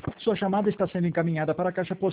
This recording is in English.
Sua chamada está sendo encaminhada para a caixa postal